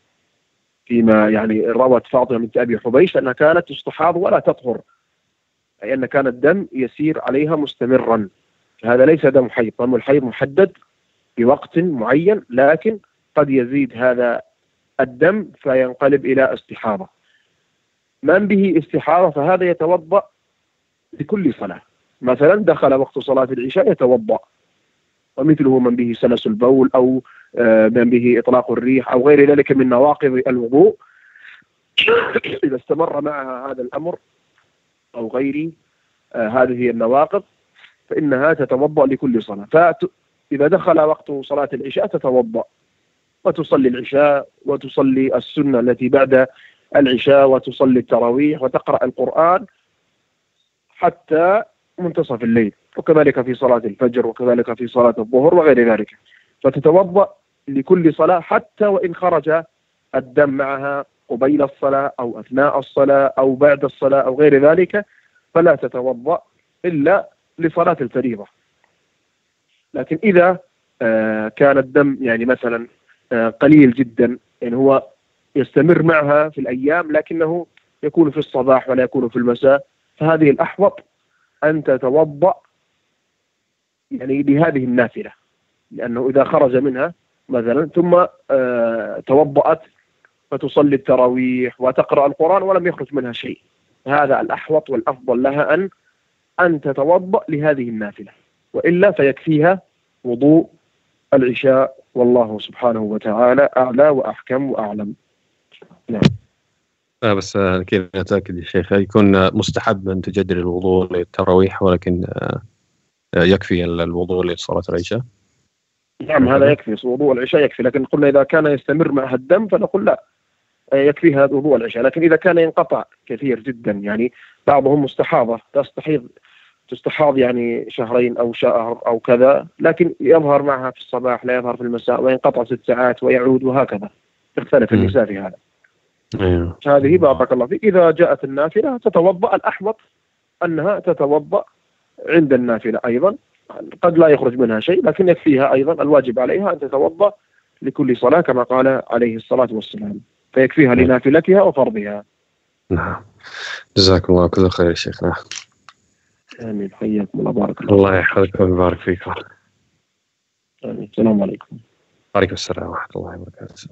فيما يعني روت فاطمة بنت أبي حبيش أنها كانت تستحاض ولا تطهر، أي أن كان الدم يسير عليها مستمرا. هذا ليس دم حيض، دم الحيض محدد بوقت معين، لكن قد يزيد هذا الدم فينقلب إلى استحاضة. من به استحاضة فهذا يتوضأ لكل صلاة، مثلا دخل وقت صلاة العشاء يتوضأ، ومثله من به سلس البول أو من به إطلاق الريح أو غير ذلك من نواقض الوضوء، إذا استمر معها هذا الأمر أو غير هذه النواقض فإنها تتوضأ لكل صلاة. فإذا دخل وقت صلاة العشاء تتوضأ وتصلي العشاء وتصلي السنة التي بعد العشاء وتصلي التراويح وتقرأ القرآن حتى منتصف الليل، وكذلك في صلاة الفجر وكذلك في صلاة الظهر وغير ذلك، فتتوضأ لكل صلاة حتى وإن خرج الدم معها قبيل الصلاة أو أثناء الصلاة أو بعد الصلاة أو غير ذلك، فلا تتوضأ إلا لصلاة الفريضة. لكن إذا كان الدم يعني مثلا قليل جدا، يعني هو يستمر معها في الأيام لكنه يكون في الصباح ولا يكون في المساء، فهذه الأحوط أن تتوضأ يعني لهذه النافلة، لأنه إذا خرج منها مثلا ثم توضأت فتصلي التراويح وتقرأ القرآن ولم يخرج منها شيء، هذا الأحوط والأفضل لها أن أن تتوضأ لهذه النافلة، وإلا فيكفيها وضوء العشاء، والله سبحانه وتعالى أعلى وأحكم وأعلم. نعم. لا بس كذا أتأكد يا شيخ، يكون مستحب أن تجدد الوضوء للتراويح ولكن يكفي الوضوء لصلاة العشاء؟ نعم هذا يكفي، وضوء العشاء يكفي، لكن قلنا إذا كان يستمر معها الدم فنقول لا يكفي هذا وضوء العشاء، لكن إذا كان ينقطع كثير جدا، يعني بعضهم مستحاضة تستحيض تستحاض يعني شهرين أو شهر أو كذا، لكن يظهر معها في الصباح لا يظهر في المساء وينقطع ست ساعات ويعود وهكذا، تختلف النساء في هذا. أيوه. هذه بارك الله فيك إذا جاءت النافلة تتوضأ، الأحوط أنها تتوضأ عند النافلة أيضا، قد لا يخرج منها شيء لكن يكفيها أيضا، الواجب عليها أن تتوضأ لكل صلاة كما قال عليه الصلاة والسلام، فيكفيها لنافلتها وفرضها. نعم، جزاك الله كل خير يا شيخنا. آمين، حياكم الله، بارك الله. الله يحفظكم ويبارك فيكم. آمين. السلام عليكم. وعليكم السلام ورحمة الله وبركاته.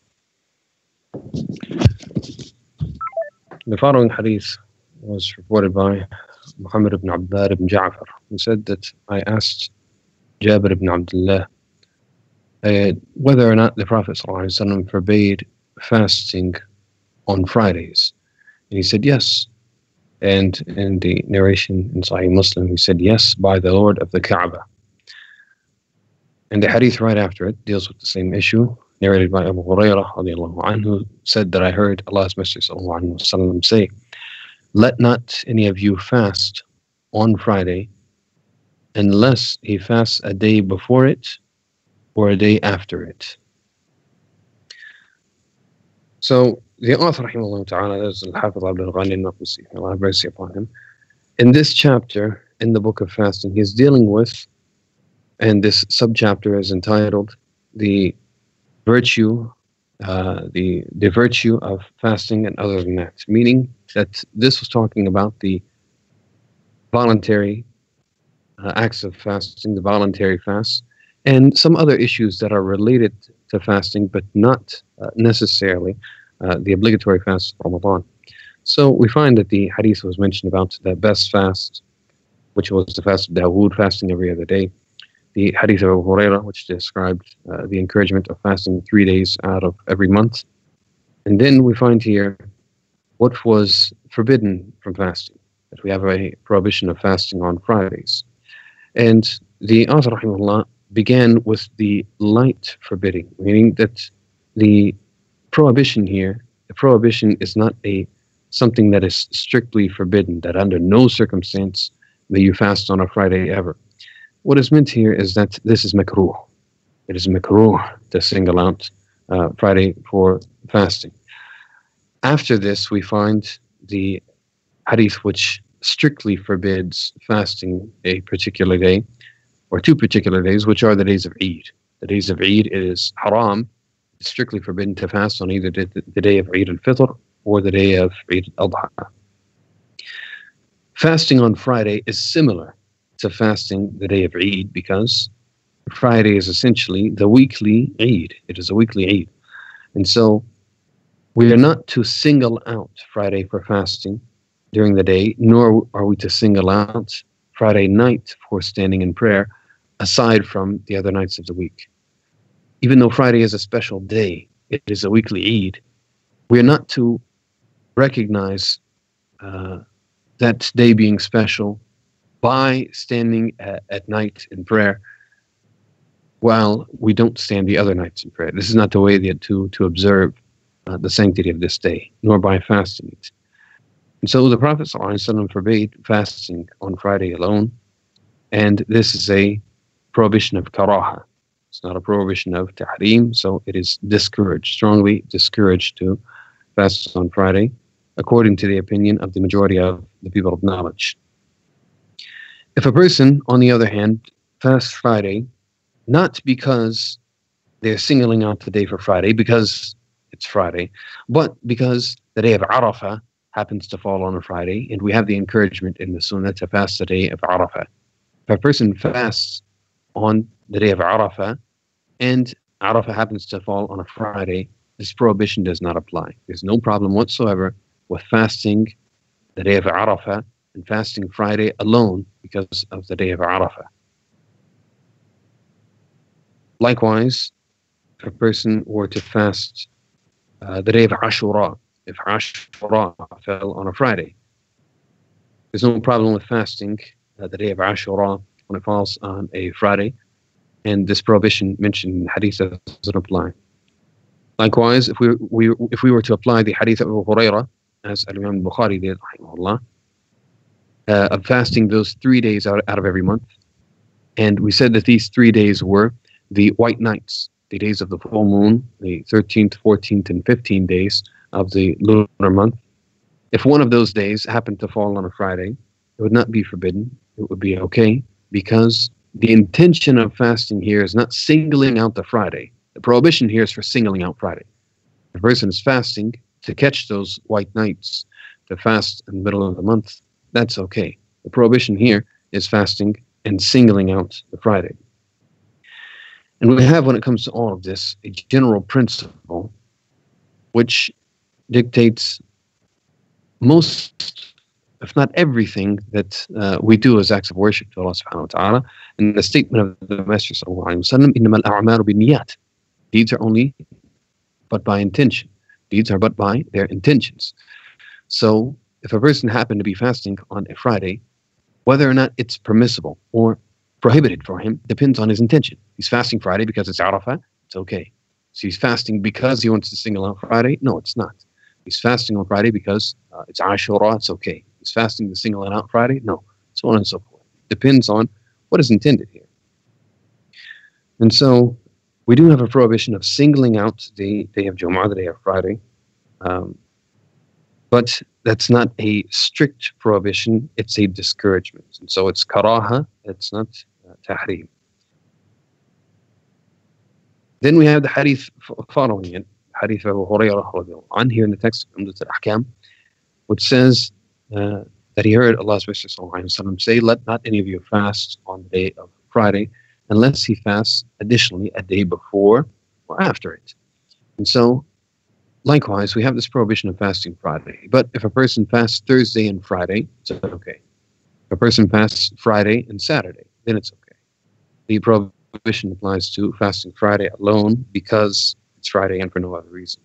The following hadith was reported by Muhammad ibn Abbad ibn Ja'far, who said that I asked Jabir ibn Abdullah uh, whether or not the Prophet ﷺ forbade fasting on Fridays. And he said yes. And in the narration in Sahih Muslim, he said yes, by the Lord of the Kaaba. And the hadith right after it deals with the same issue, narrated by Abu Hurairah radiallahu anhu, said that I heard Allah's Messenger sallallahu alaihi wasallam say, let not any of you fast on Friday unless he fasts a day before it or a day after it. So the author, rahimahullah ta'ala, is Al-Hafiz Abdul Ghani al-Maqdisi, Allah have mercy upon him. In this chapter, in the book of fasting, he's dealing with, and this subchapter is entitled, the virtue, uh, the the virtue of fasting and other than that, meaning that this was talking about the voluntary uh, acts of fasting, the voluntary fast, and some other issues that are related to fasting, but not uh, necessarily uh, the obligatory fast of Ramadan. So we find that the hadith was mentioned about the best fast, which was the fast of Dawood, fasting every other day. The hadith of Abu Hurairah, which described uh, the encouragement of fasting three days out of every month. And then we find here what was forbidden from fasting, that we have a prohibition of fasting on Fridays. And the author, rahimahullah, began with the light forbidding, meaning that the prohibition here, the prohibition is not a something that is strictly forbidden, that under no circumstance may you fast on a Friday ever. What is meant here is that this is makruh. It is makruh to single out uh, Friday for fasting. After this, we find the hadith which strictly forbids fasting a particular day, or two particular days, which are the days of Eid. The days of Eid, it is haram, it's strictly forbidden to fast on either the, the day of Eid al-Fitr or the day of Eid al-Adha. Fasting on Friday is similar to fasting the day of Eid, because Friday is essentially the weekly Eid. It is a weekly Eid. And so we are not to single out Friday for fasting during the day, nor are we to single out Friday night for standing in prayer, aside from the other nights of the week. Even though Friday is a special day, it is a weekly Eid, we are not to recognize uh, that day being special by standing at, at night in prayer while we don't stand the other nights in prayer. This is not the way that to, to observe uh, the sanctity of this day, nor by fasting it. And so the Prophet ﷺ forbade fasting on Friday alone, and this is a prohibition of karaha. It's not a prohibition of tahrim, so it is discouraged, strongly discouraged to fast on Friday, according to the opinion of the majority of the people of knowledge. If a person, on the other hand, fasts Friday, not because they're singling out the day for Friday, because it's Friday, but because the day of Arafah happens to fall on a Friday, and we have the encouragement in the Sunnah to fast the day of Arafah. If a person fasts on the day of Arafah, and Arafah happens to fall on a Friday, this prohibition does not apply. There's no problem whatsoever with fasting the day of Arafah and fasting Friday alone because of the day of Arafah. Likewise, if a person were to fast uh, the day of Ashura, if Ashura fell on a Friday, there's no problem with fasting uh, the day of Ashura when it falls on a Friday, and this prohibition mentioned in Hadith doesn't apply. Likewise, if we, we if we were to apply the Hadith of Abu Hurairah, as Al-Imam Bukhari did, rahimahullah, uh, of fasting those three days out, out of every month, and we said that these three days were the white nights, the days of the full moon, the thirteenth, fourteenth, and fifteenth days of the lunar month. If one of those days happened to fall on a Friday, it would not be forbidden. It would be okay, because the intention of fasting here is not singling out the Friday. The prohibition here is for singling out Friday. If a person is fasting to catch those white nights, to fast in the middle of the month, that's okay. The prohibition here is fasting and singling out the Friday. And we have, when it comes to all of this, a general principle which dictates most, if not everything, that uh, we do as acts of worship to Allah subhanahu wa ta'ala. In the statement of the Messenger sallallahu alayhi wa sallam, إِنَّمَا الْأَعْمَالُ بِالنِّيَّاتِ. Deeds are only but by intention. Deeds are but by their intentions. So if a person happened to be fasting on a Friday, whether or not it's permissible or prohibited for him depends on his intention. He's fasting Friday because it's Arafah, it's okay. So he's fasting because he wants to single out Friday? No, it's not. He's fasting on Friday because uh, it's Ashura, it's okay. He's fasting to single out Friday? No, so on and so forth. Depends on what is intended here. And so we do have a prohibition of singling out the day of Jumu'ah, the day of Friday. Um, but that's not a strict prohibition, it's a discouragement. And so it's karaha, it's not uh, tahrim. Then we have the hadith following it, hadith of Abu Hurairah radiallahu anhu, here in the text of Umdat al-Ahkam, which says, uh, that he heard Allah's Messenger sallallahu alaihi wasallam say, "Let not any of you fast on the day of Friday, unless he fasts additionally a day before or after it." And so, likewise, we have this prohibition of fasting Friday. But if a person fasts Thursday and Friday, it's okay. If a person fasts Friday and Saturday, then it's okay. The prohibition applies to fasting Friday alone because it's Friday and for no other reason.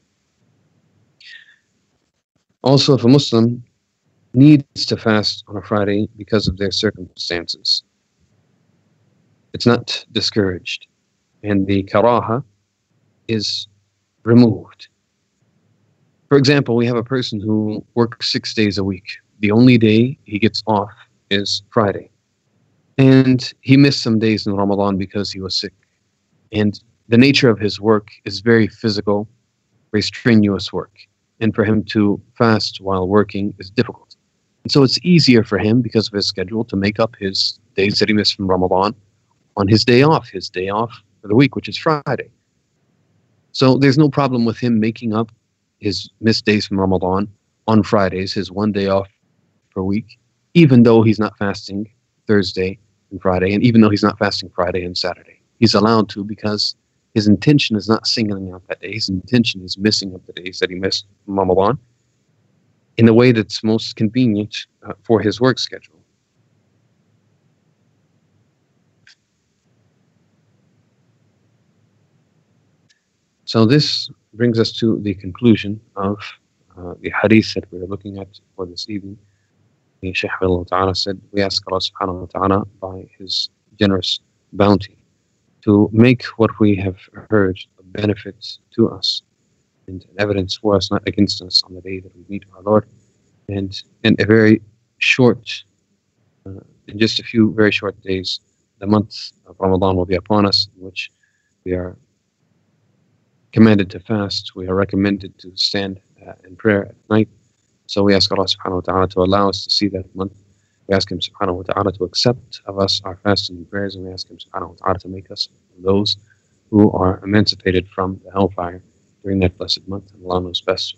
Also, if a Muslim needs to fast on a Friday because of their circumstances, it's not discouraged, and the karaha is removed. For example, we have a person who works six days a week. The only day he gets off is Friday. And he missed some days in Ramadan because he was sick. And the nature of his work is very physical, very strenuous work. And for him to fast while working is difficult. And so it's easier for him, because of his schedule, to make up his days that he missed from Ramadan on his day off, his day off for the week, which is Friday. So there's no problem with him making up his missed days from Ramadan on Fridays, his one day off per week, even though he's not fasting Thursday and Friday, and even though he's not fasting Friday and Saturday. He's allowed to, because his intention is not singling out that day. His intention is missing up the days that he missed from Ramadan in a way that's most convenient uh, for his work schedule. So this brings us to the conclusion of uh, the hadith that we're looking at for this evening. The Shaykh Hafidhahullah Ta'ala said, we ask Allah subhanahu wa ta'ala by his generous bounty to make what we have heard a benefit to us and an evidence for us, not against us, on the day that we meet our Lord. And in a very short, uh, in just a few very short days, the month of Ramadan will be upon us, in which we are commanded to fast. We are recommended to stand uh, in prayer at night. So we ask Allah subhanahu wa ta'ala to allow us to see that month. We ask Him subhanahu wa ta'ala to accept of us our fasting and prayers, and we ask Him subhanahu wa ta'ala to make us those who are emancipated from the hellfire during that blessed month. And Allah knows best.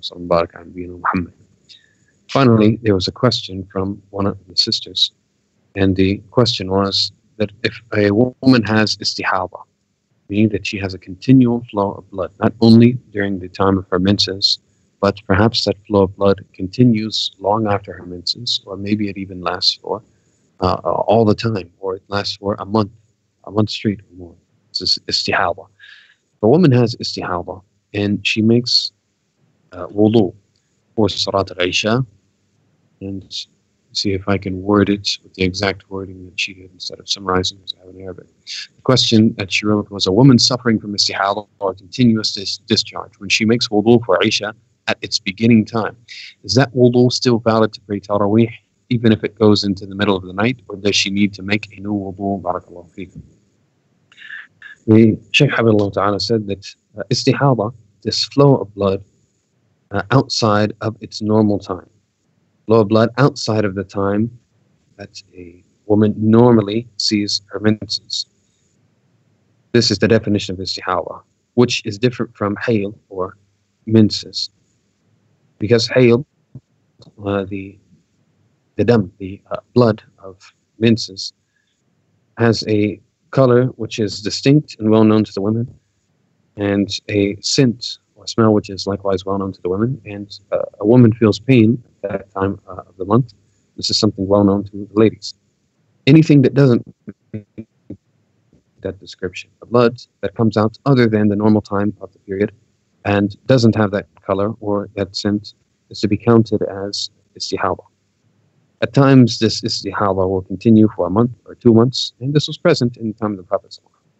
Finally, there was a question from one of the sisters, and the question was that if a woman has istihaba, meaning that she has a continual flow of blood, not only during the time of her menses, but perhaps that flow of blood continues long after her menses, or maybe it even lasts for uh, all the time, or it lasts for a month, a month straight or more. It's istihaba. If a woman has istihaba and she makes uh, wudu for Salat al-Isha, and see if I can word it with the exact wording that she did instead of summarizing as I have in Arabic. The question that she wrote was, a woman suffering from istihaba or continuous dis- discharge, when she makes wudu for Isha at its beginning time, is that wudu still valid to pray Taraweeh, even if it goes into the middle of the night, or does she need to make a new wudu? Barakallahu feekum. The Shaykh Hafidhahullah Ta'ala said that uh, istihaba, this flow of blood uh, outside of its normal time, flow of blood outside of the time that a woman normally sees her menses. This is the definition of istihaba, which is different from hayl or menses. Because hayl, uh, the the dam, the uh, blood of menses, has a color which is distinct and well known to the women, and a scent or smell which is likewise well known to the women, and uh, a woman feels pain at that time uh, of the month. This is something well known to the ladies. Anything that doesn't meet that description, the blood that comes out other than the normal time of the period and doesn't have that color or that scent, is to be counted as istihaba. At times, this istihaba will continue for a month or two months, and this was present in the time of the Prophet,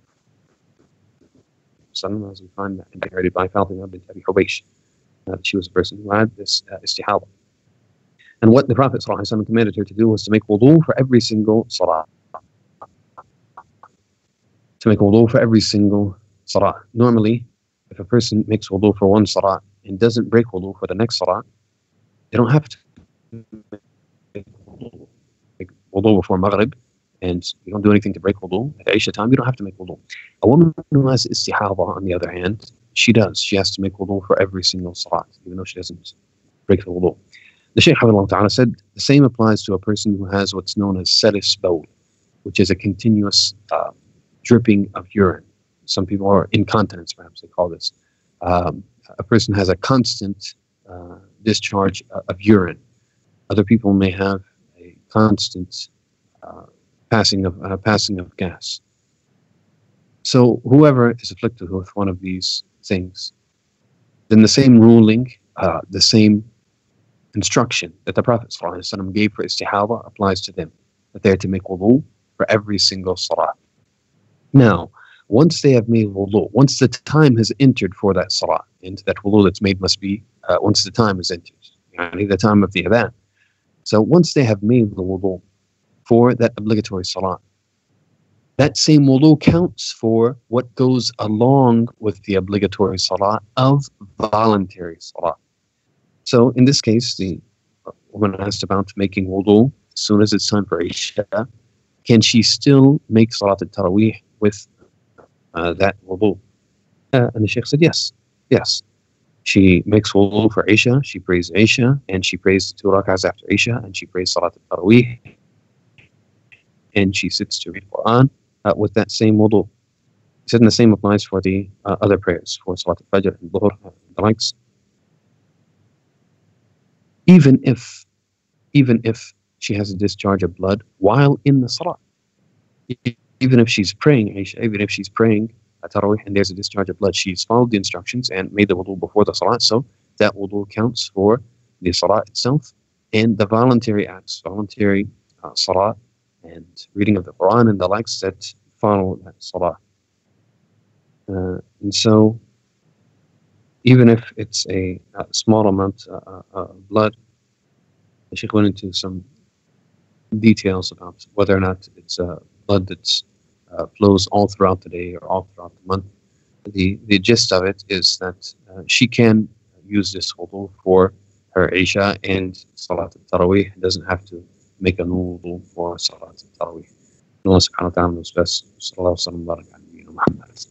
as we find that narrated by Fatima bint Abi Hubaysh, uh, she was a person who had this uh, istihaba. And what the Prophet ﷺ commanded her to do was to make wudu for every single salah. To make wudu for every single salah. Normally, if a person makes wudu for one salah and doesn't break wudu for the next salah, they don't have to make wudu. Make wudu before Maghrib, and you don't do anything to break wudu. At Isha time, you don't have to make wudu. A woman who has istihaba, on the other hand, she does. She has to make wudu for every single salah, even though she doesn't break the wudu. The Shaykh Hafidhahullah Ta'ala said the same applies to a person who has what's known as salis bawl, which is a continuous uh, dripping of urine. Some people are incontinence, perhaps they call this. Um, a person has a constant uh, discharge of urine. Other people may have a constant uh, passing of uh, passing of gas. So whoever is afflicted with one of these things, then the same ruling, uh, the same instruction that the Prophet ﷺ gave for istihada applies to them, that they are to make wudu for every single salah. Now, once they have made wudu, once the time has entered for that salah, and that wudu that's made must be, uh, once the time is entered, yani the time of the adhan. So once they have made the wudu for that obligatory salah, that same wudu counts for what goes along with the obligatory salah of voluntary salah. So in this case, the woman asked about making wudu as soon as it's time for Isha. Can she still make Salat al-Taraweeh with uh, that wudu? Uh, and the Shaykh said yes, yes. She makes wudu for Isha, she prays Isha, and she prays two rak'ahs after Isha, and she prays Salat al-Taraweeh, and she sits to read Quran uh, with that same wudu. He said, and the same applies for the uh, other prayers, for Salat al-Fajr and Dhuhr and the likes. Even if, even if she has a discharge of blood while in the salah, even if she's praying Isha, even if she's praying Taraweeh and there's a discharge of blood, she's followed the instructions and made the wudu before the salah, so that wudu counts for the salah itself and the voluntary acts, voluntary uh, salah and reading of the Quran and the likes that follow that salah. Uh, and so, even if it's a, a small amount uh, uh, of blood, the Shaykh went into some details about whether or not it's uh, blood that uh, flows all throughout the day or all throughout the month. The, the gist of it is that uh, she can use this wudu for her Isha and Salat al-Taraweeh. Doesn't have to make a new wudu for Salat al-Taraweeh. Allah subhanahu wa ta'ala knows best. Sallallahu alaihi wa sallam.